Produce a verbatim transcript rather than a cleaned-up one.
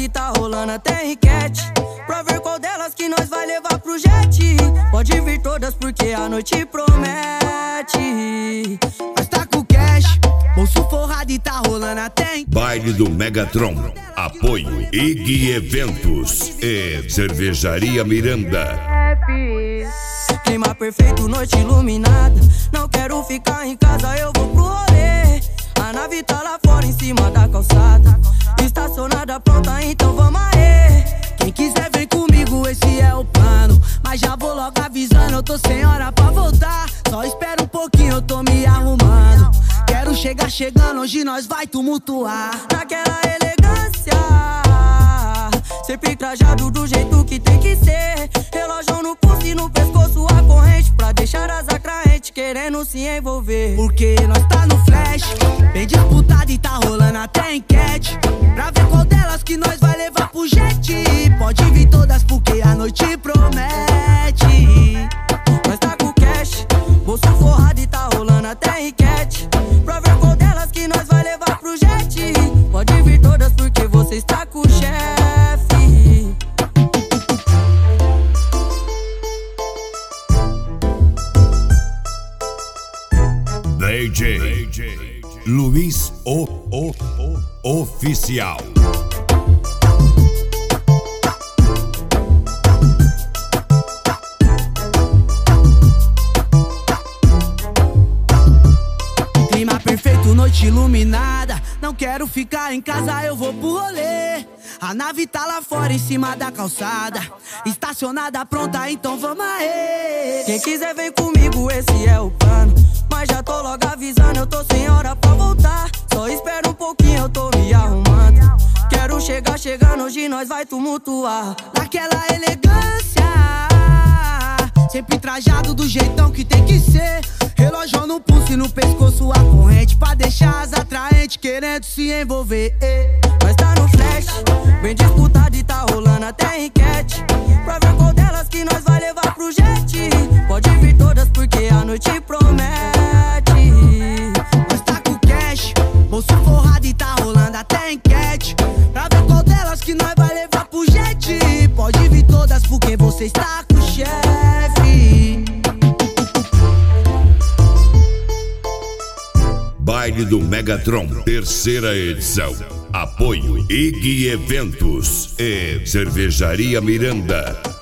e tá rolando até enquete pra ver qual delas que nós vai levar pro jet. Pode vir todas porque a noite promete. Nós tá com cash, bolso forrado e tá rolando até enquete. Baile do Megatron. Apoio I G Eventos e Cervejaria Miranda. Clima perfeito, noite iluminada. Não quero ficar em casa, eu vou pro rolê. A nave tá lá fora em cima da calçada, estacionada pronta, então vamos aí. Quem quiser vem comigo, esse é o plano. Mas já vou logo avisando, eu tô sem hora pra voltar. Só espera um pouquinho, eu tô me arrumando. Quero chegar chegando, hoje nós vai tumultuar. Naquela elegância, sempre trajado do jeito que tem que ser. Relógio no pulso e no pescoço a corrente, pra deixar as atraentes querendo se envolver. Porque nós tá no flash, bem disputado e tá rolando até enquete pra ver qual delas que nós vai levar pro jet. Pode vir todas porque a noite promete. Nós tá com cash, bolso forrado e tá rolando até enquete pra ver qual delas que nós vai levar pro jet. Pode vir todas porque você está com o chefe. D J Luiz O, o, o Oficial. Clima perfeito, noite iluminada. Não quero ficar em casa, eu vou pro rolê. A nave tá lá fora em cima da calçada, estacionada pronta, então vamos aí. Quem quiser vem comigo, esse é o plano. Mas já tô logo avisando, eu tô sem hora pra voltar. Só espera um pouquinho, eu tô me arrumando. Quero chegar chegando, hoje nós vai tumultuar. Naquela elegância, sempre trajado do jeitão que tem que ser. Relógio no pulso e no pescoço a corrente, pra deixar as atraentes querendo se envolver. Nós tá no flash, bem disputado e tá rolando até enquete pra ver qual delas que nós vai levar pro jet. Pode vir todas porque a noite promete. Nós tá com cash, bolso forrado e tá rolando até enquete pra ver qual delas que nós vai levar pro jet. Pode vir todas porque você está com o chefe. Baile do Megatron, terceira edição. Apoio I G Eventos e Cervejaria Miranda.